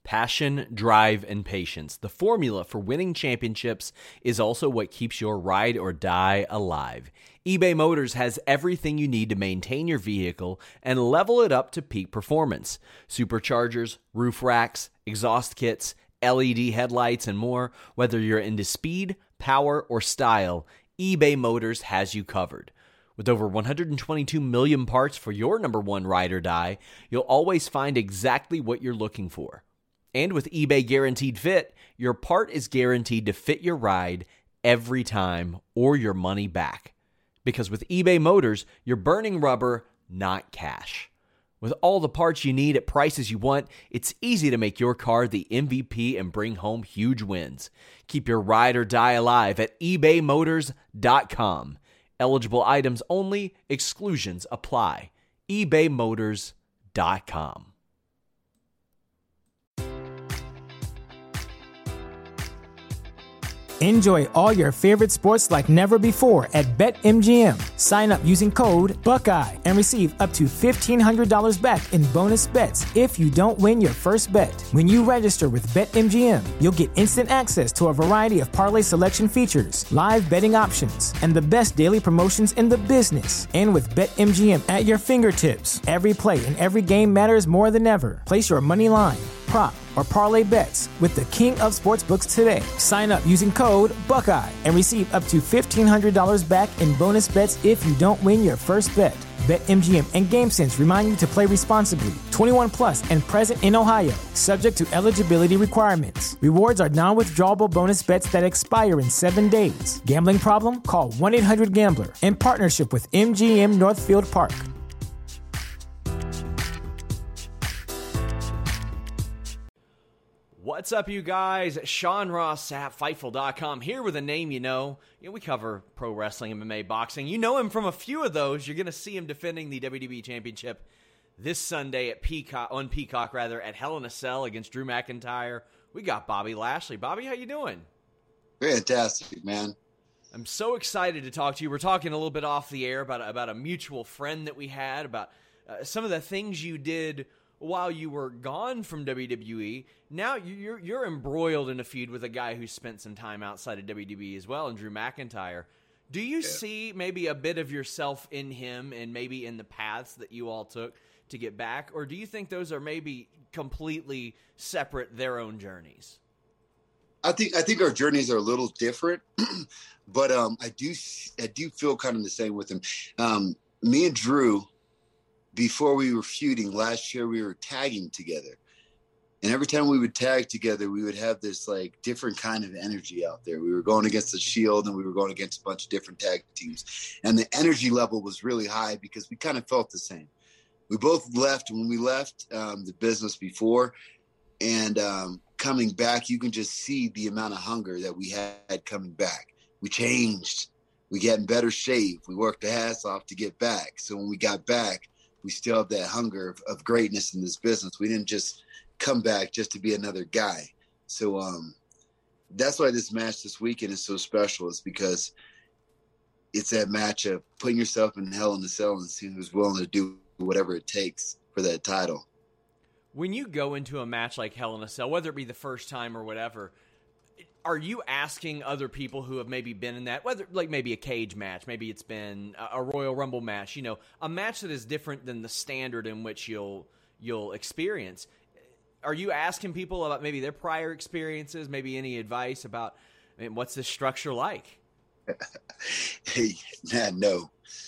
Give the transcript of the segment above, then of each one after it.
Passion, drive, and patience. The formula for winning championships is also what keeps your ride or die alive. eBay Motors has everything you need to maintain your vehicle and level it up to peak performance. Superchargers, roof racks, exhaust kits, LED headlights, and more. Whether you're into speed, power, or style, eBay Motors has you covered. With over 122 million parts for your number one ride or die, you'll always find exactly what you're looking for. And with eBay Guaranteed Fit, your part is guaranteed to fit your ride every time or your money back. Because with eBay Motors, you're burning rubber, not cash. With all the parts you need at prices you want, it's easy to make your car the MVP and bring home huge wins. Keep your ride or die alive at ebaymotors.com. Eligible items only, exclusions apply. ebaymotors.com. Enjoy all your favorite sports like never before at BetMGM. Sign up using code Buckeye and receive up to $1,500 back in bonus bets if you don't win your first bet. When you register with BetMGM, you'll get instant access to a variety of parlay selection features, live betting options, and the best daily promotions in the business. And with BetMGM at your fingertips, every play and every game matters more than ever. Place your money line, prop, or parlay bets with the king of sportsbooks today. Sign up using code Buckeye and receive up to $1,500 back in bonus bets if you don't win your first bet. BetMGM and GameSense remind you to play responsibly. 21 plus and present in Ohio, subject to eligibility requirements. Rewards are non-withdrawable bonus bets that expire in 7 days. Gambling problem? Call 1-800-GAMBLER. In partnership with MGM Northfield Park. What's up, you guys? Sean Ross at Fightful.com here with a name you know. We cover pro wrestling, MMA, boxing. You know him from a few of those. You're going to see him defending the WWE Championship this Sunday at Peacock at Hell in a Cell against Drew McIntyre. We got Bobby Lashley. Bobby, how you doing? Fantastic, man. I'm so excited to talk to you. We're talking a little bit off the air about a mutual friend that we had, about some of the things you did while you were gone from WWE. Now you're embroiled in a feud with a guy who spent some time outside of WWE as well, and Drew McIntyre. Do you see maybe a bit of yourself in him and maybe in the paths that you all took to get back? Or do you think those are maybe completely separate, their own journeys? I think our journeys are a little different, but I do feel kind of the same with him. Me and Drew, before we were feuding last year, we were tagging together. And every time we would tag together, we would have this like different kind of energy out there. We were going against the Shield and we were going against a bunch of different tag teams. And the energy level was really high because we kind of felt the same. We both left when we left the business before. And coming back, you can just see the amount of hunger that we had coming back. We changed. We got in better shape. We worked the ass off to get back. So when we got back, we still have that hunger of greatness in this business. We didn't just come back just to be another guy. So that's why this match this weekend is so special, is because it's that match of putting yourself in Hell in a Cell and seeing who's willing to do whatever it takes for that title. When you go into a match like Hell in a Cell, whether it be the first time or whatever, are you asking other people who have maybe been in that, whether like maybe a cage match, maybe it's been a Royal Rumble match, a match that is different than the standard in which you'll experience? Are you asking people about maybe their prior experiences, maybe any advice about, what's this structure like? Hey, man, no,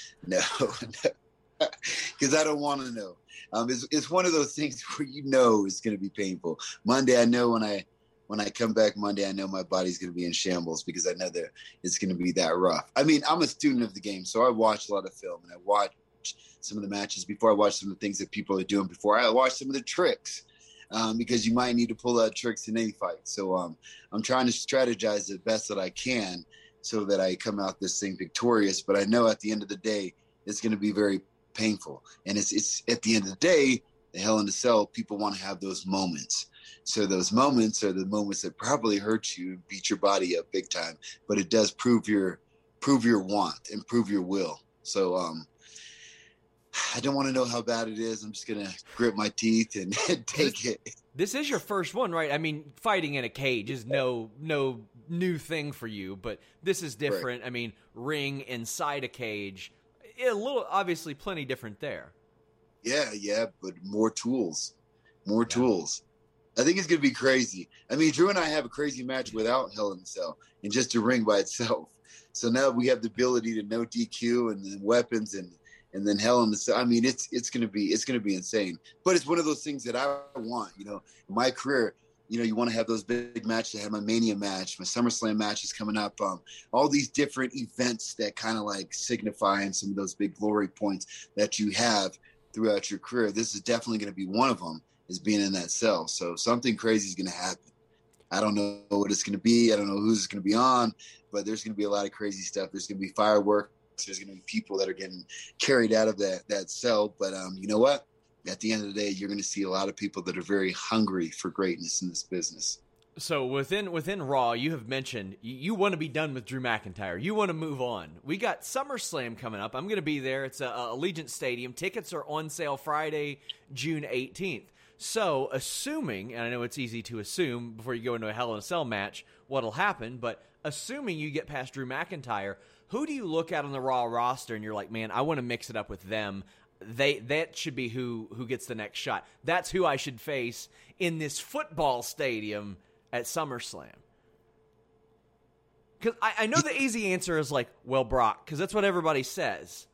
because I don't want to know. It's one of those things where it's going to be painful. Monday, I know when I come back Monday, I know my body's going to be in shambles because I know that it's going to be that rough. I mean, I'm a student of the game, so I watch a lot of film, and I watch some of the matches before I watch some of the things that people are doing before I watch some of the tricks, because you might need to pull out tricks in any fight. So I'm trying to strategize the best that I can so that I come out this thing victorious. But I know at the end of the day, it's going to be very painful. And it's at the end of the day, the Hell in a Cell, people want to have those moments. So those moments are the moments that probably hurt you, beat your body up big time, but it does prove your want and prove your will. So I don't want to know how bad it is. I'm just going to grit my teeth and take it. This is your first one, right? I mean, fighting in a cage is no new thing for you, but this is different. Right. I mean, ring inside a cage, a little, obviously plenty different there. Yeah, but more tools. I think it's going to be crazy. I mean, Drew and I have a crazy match without Hell in a Cell and just a ring by itself. So now we have the ability to no DQ and then weapons and then Hell in the Cell. I mean, it's going to be insane. But it's one of those things that I want. You know, in my career, you know, you want to have those big matches. I have my Mania match, my SummerSlam match is coming up. All these different events that kind of like signify and some of those big glory points that you have throughout your career. This is definitely going to be one of them, is being in that cell. So something crazy is going to happen. I don't know what it's going to be. I don't know who's going to be on, but there's going to be a lot of crazy stuff. There's going to be fireworks. There's going to be people that are getting carried out of that cell. But you know what? At the end of the day, you're going to see a lot of people that are very hungry for greatness in this business. So within Raw, you have mentioned you want to be done with Drew McIntyre. You want to move on. We got SummerSlam coming up. I'm going to be there. It's Allegiant Stadium. Tickets are on sale Friday, June 18th. So assuming, and I know it's easy to assume before you go into a Hell in a Cell match what'll happen, but assuming you get past Drew McIntyre, who do you look at on the Raw roster and you're like, man, I want to mix it up with them? That should be who gets the next shot. That's who I should face in this football stadium at SummerSlam. Because I know the easy answer is like, well, Brock, because that's what everybody says.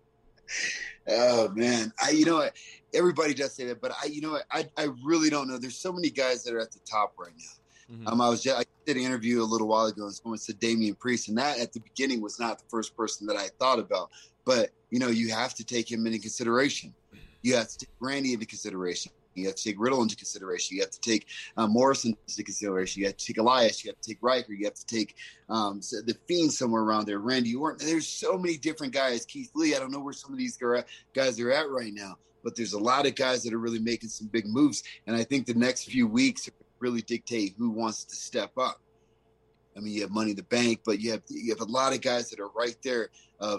Oh man, everybody does say that, but I really don't know. There's so many guys that are at the top right now. Mm-hmm. I did an interview a little while ago, and someone said Damian Priest, and that at the beginning was not the first person that I thought about. But you have to take him into consideration. You have to take Randy into consideration. You have to take Riddle into consideration. You have to take Morrison into consideration. You have to take Elias. You have to take Riker. You have to take the Fiend somewhere around there. Randy Orton. There's so many different guys. Keith Lee. I don't know where some of these guys are at right now, but there's a lot of guys that are really making some big moves. And I think the next few weeks really dictate who wants to step up. I mean, you have Money in the Bank, but you have a lot of guys that are right there.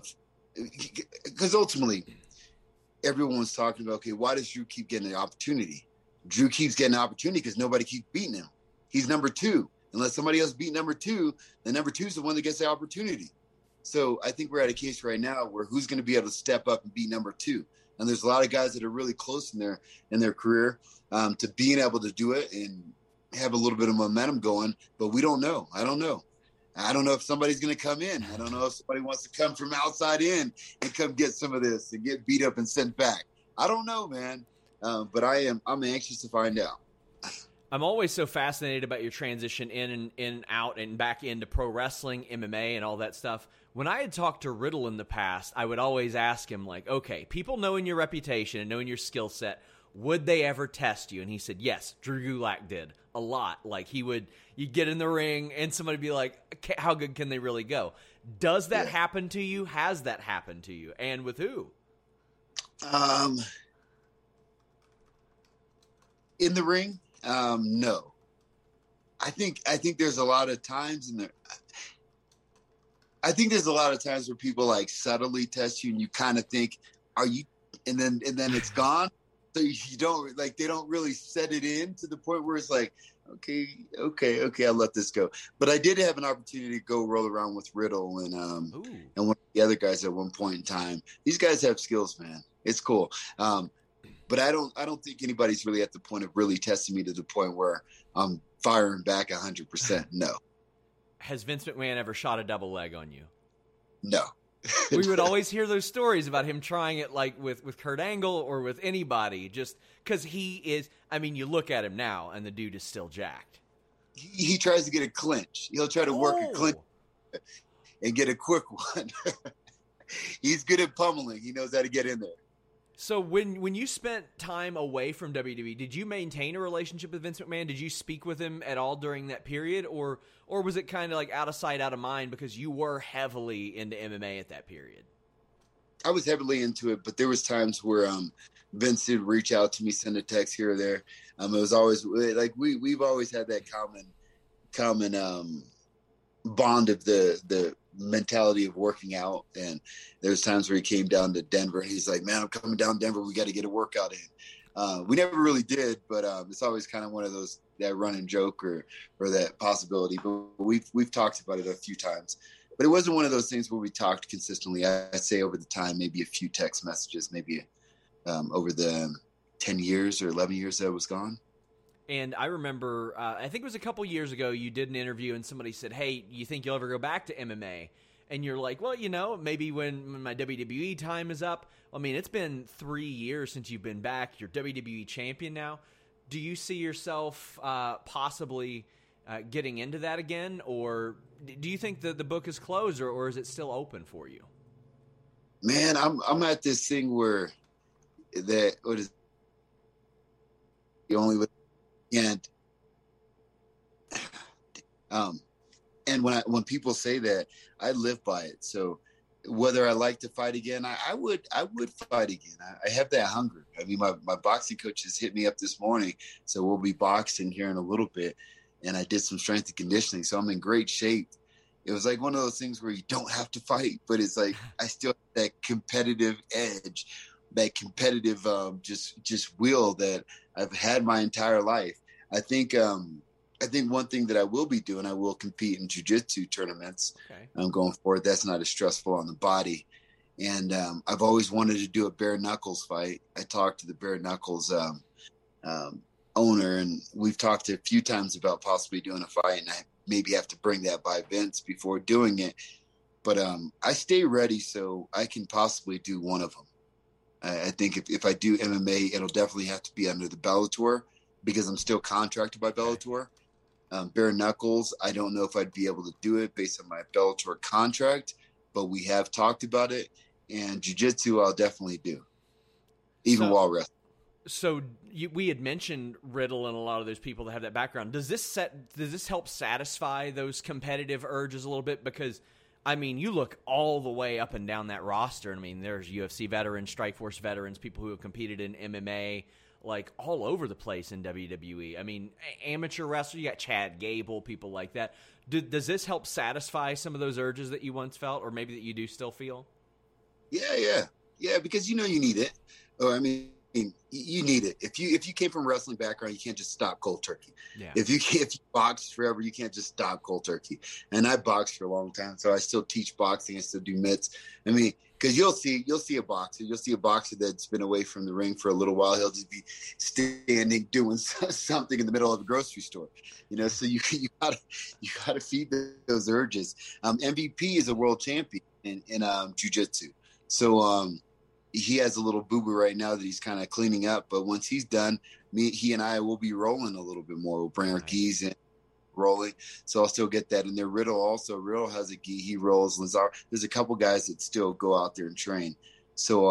Because ultimately, everyone's talking about, okay, why does Drew keep getting an opportunity? Drew keeps getting an opportunity because nobody keeps beating him. He's number 2. Unless somebody else beat number 2, then number 2 is the one that gets the opportunity. So I think we're at a case right now where who's going to be able to step up and beat number 2. And there's a lot of guys that are really close in their career to being able to do it and have a little bit of momentum going. But we don't know. I don't know. I don't know if somebody's going to come in. I don't know if somebody wants to come from outside in and come get some of this and get beat up and sent back. I don't know, man. But I'm anxious to find out. I'm always so fascinated about your transition in and out and back into pro wrestling, MMA, and all that stuff. When I had talked to Riddle in the past, I would always ask him, like, okay, people knowing your reputation and knowing your skill set, would they ever test you? And he said, yes, Drew Gulak did a lot. Like you'd get in the ring and somebody would be like, how good can they really go? Does that happen to you? Has that happened to you? And with who? In the ring? No. I think there's a lot of times in there. I think there's a lot of times where people like subtly test you and you kind of think, are you, and then it's gone. So you don't they don't really set it in to the point where it's like, okay, I'll let this go. But I did have an opportunity to go roll around with Riddle and one of the other guys at one point in time. These guys have skills, man. It's cool. But I don't think anybody's really at the point of really testing me to the point where I'm firing back 100%. No. Has Vince McMahon ever shot a double leg on you? No. We would always hear those stories about him trying it like with Kurt Angle or with anybody, just because he is, I mean, you look at him now and the dude is still jacked. He tries to get a clinch. He'll try to work a clinch and get a quick one. He's good at pummeling. He knows how to get in there. So when you spent time away from WWE, did you maintain a relationship with Vince McMahon? Did you speak with him at all during that period? Or was it kind of like out of sight, out of mind because you were heavily into MMA at that period? I was heavily into it, but there was times where Vince would reach out to me, send a text here or there. It was always like we've always had that common bond of the mentality of working out. And there's times where he came down to Denver and he's like, man, I'm coming down to Denver. We got to get a workout in. We never really did, but it's always kind of one of those, that running joke or that possibility. But we've talked about it a few times. But it wasn't one of those things where we talked consistently. I'd say over the time, maybe a few text messages, maybe over the 10 years or 11 years that I was gone. And I remember, I think it was a couple years ago, you did an interview and somebody said, hey, you think you'll ever go back to MMA? And you're like, well, maybe when my WWE time is up. I mean, it's been 3 years since you've been back. You're WWE champion now. Do you see yourself possibly getting into that again? Or do you think that the book is closed, or is it still open for you? Man, I'm at this thing where that, what is the only with, and when people say that, I live by it. So whether I like to fight again, I would fight again. I have that hunger. I mean, my boxing coach has hit me up this morning, so we'll be boxing here in a little bit. And I did some strength and conditioning, so I'm in great shape. It was like one of those things where you don't have to fight, but it's like I still have that competitive edge, that competitive just will that I've had my entire life. I think one thing that I will be doing, I will compete in jiu-jitsu tournaments. Okay. Going forward. That's not as stressful on the body. And I've always wanted to do a bare knuckles fight. I talked to the bare knuckles owner, and we've talked a few times about possibly doing a fight, and I maybe have to bring that by Vince before doing it. But I stay ready so I can possibly do one of them. I think if I do MMA, it'll definitely have to be under the Bellator because I'm still contracted by Bellator. Bare knuckles, I don't know if I'd be able to do it based on my Bellator contract, but we have talked about it. And jiu-jitsu, I'll definitely do, even while wrestling. So we had mentioned Riddle and a lot of those people that have that background. Does this help satisfy those competitive urges a little bit? Because, I mean, you look all the way up and down that roster. I mean, there's UFC veterans, Strikeforce veterans, people who have competed in MMA, like all over the place in WWE. I mean, amateur wrestler, you got Chad Gable, people like that. Does this help satisfy some of those urges that you once felt, or maybe that you do still feel? Yeah, because you need it. Or I mean, you need it. If you came from a wrestling background, you can't just stop cold turkey. Yeah. If you boxed forever, you can't just stop cold turkey. And I boxed for a long time, so I still teach boxing. I still do mitts. I mean, because you'll see a boxer that's been away from the ring for a little while. He'll just be standing doing something in the middle of a grocery store. So you gotta feed those urges. MVP is a world champion in jiu-jitsu. So he has a little boo-boo right now that he's kind of cleaning up. But once he's done, he and I will be rolling a little bit more. We'll bring our gis in, rolling. So I'll still get that in there. Riddle has a gi. He rolls. Lazar. There's a couple guys that still go out there and train. So,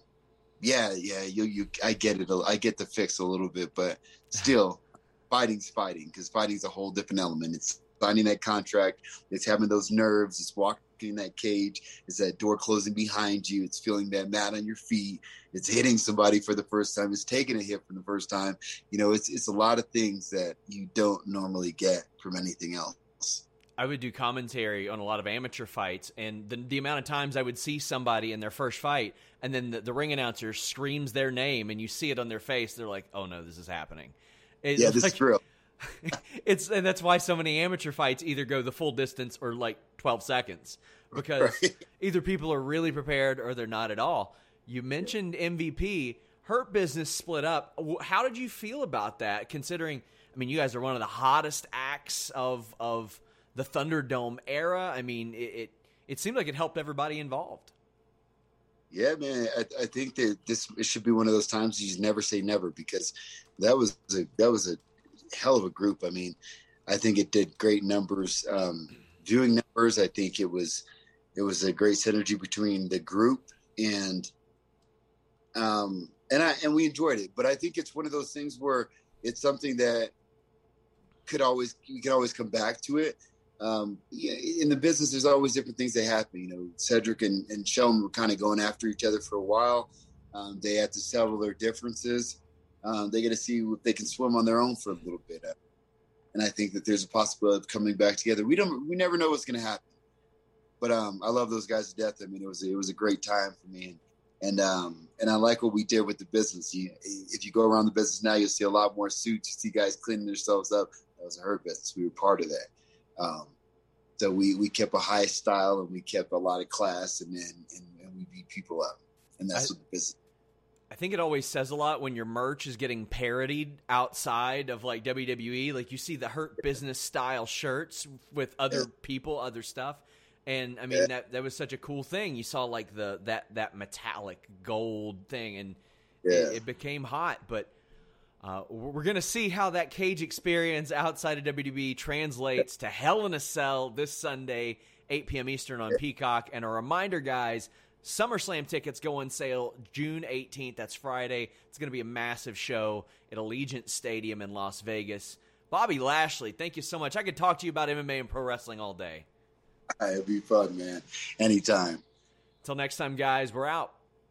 I get it. I get the fix a little bit, but still fighting's fighting, because fighting's a whole different element. It's signing that contract. It's having those nerves. It's walking in that cage. It's that door closing behind you. It's feeling that mat on your feet. It's hitting somebody for the first time. It's taking a hit for the first time. It's a lot of things that you don't normally get from anything else. I would do commentary on a lot of amateur fights, and the amount of times I would see somebody in their first fight, and then the ring announcer screams their name, and you see it on their face. They're like, "Oh no, this is happening." This is real. And that's why so many amateur fights either go the full distance or like 12 seconds, because either people are really prepared or they're not at all. You mentioned MVP. Hurt Business split up. How did you feel about that, considering, I mean, you guys are one of the hottest acts of the Thunderdome era? I mean, it seemed like it helped everybody involved. Yeah, man. I think that it should be one of those times you just never say never, because that was a hell of a group. I mean, I think it did great numbers, viewing numbers. I think it was a great synergy between the group and we enjoyed it. But I think it's one of those things where it's something that you can always come back to it. In the business, there's always different things that happen. Cedric and Sheldon were kind of going after each other for a while. They had to settle their differences. They got to see if they can swim on their own for a little bit. And I think that there's a possibility of coming back together. We never know what's going to happen. But I love those guys to death. I mean, it was a great time for me. And I like what we did with the business. If you go around the business now, you'll see a lot more suits. You see guys cleaning themselves up. That was a Hurt business. We were part of that. So we kept a high style and we kept a lot of class, and we beat people up. And that's what the business. I think it always says a lot when your merch is getting parodied outside of like WWE. Like you see the Hurt Business style shirts with other people, other stuff. And I mean, that was such a cool thing. You saw like that metallic gold thing, and it became hot. But we're going to see how that cage experience outside of WWE translates to Hell in a Cell this Sunday, 8 p.m. Eastern on Peacock. And a reminder, guys, SummerSlam tickets go on sale June 18th. That's Friday. It's going to be a massive show at Allegiant Stadium in Las Vegas. Bobby Lashley, thank you so much. I could talk to you about MMA and pro wrestling all day. It'd be fun, man. Anytime. Until next time, guys, we're out.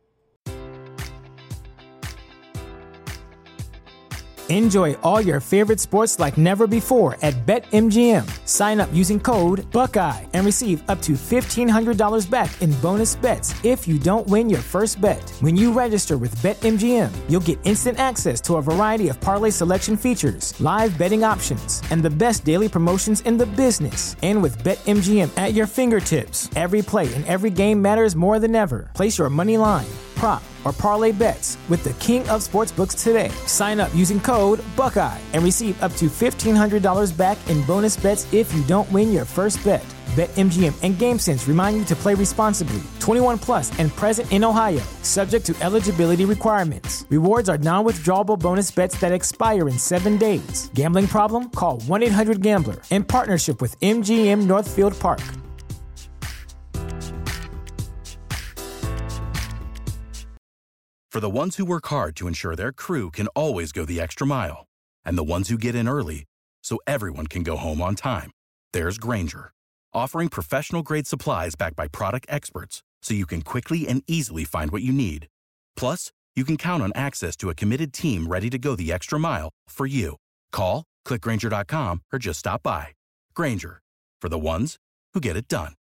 Enjoy all your favorite sports like never before at BetMGM. Sign up using code Buckeye and receive up to $1,500 back in bonus bets if you don't win your first bet. When you register with BetMGM, you'll get instant access to a variety of parlay selection features, live betting options, and the best daily promotions in the business. And with BetMGM at your fingertips, every play and every game matters more than ever. Place your money line, prop, or parlay bets with the king of sportsbooks today. Sign up using code Buckeye and receive up to $1,500 back in bonus bets if you don't win your first bet. BetMGM and GameSense remind you to play responsibly. 21 plus and present in Ohio, subject to eligibility requirements. Rewards are non-withdrawable bonus bets that expire in 7 days. Gambling problem? Call 1-800-GAMBLER in partnership with MGM Northfield Park. For the ones who work hard to ensure their crew can always go the extra mile, and the ones who get in early so everyone can go home on time, there's Grainger, offering professional-grade supplies backed by product experts so you can quickly and easily find what you need. Plus, you can count on access to a committed team ready to go the extra mile for you. Call, click Grainger.com, or just stop by. Grainger, for the ones who get it done.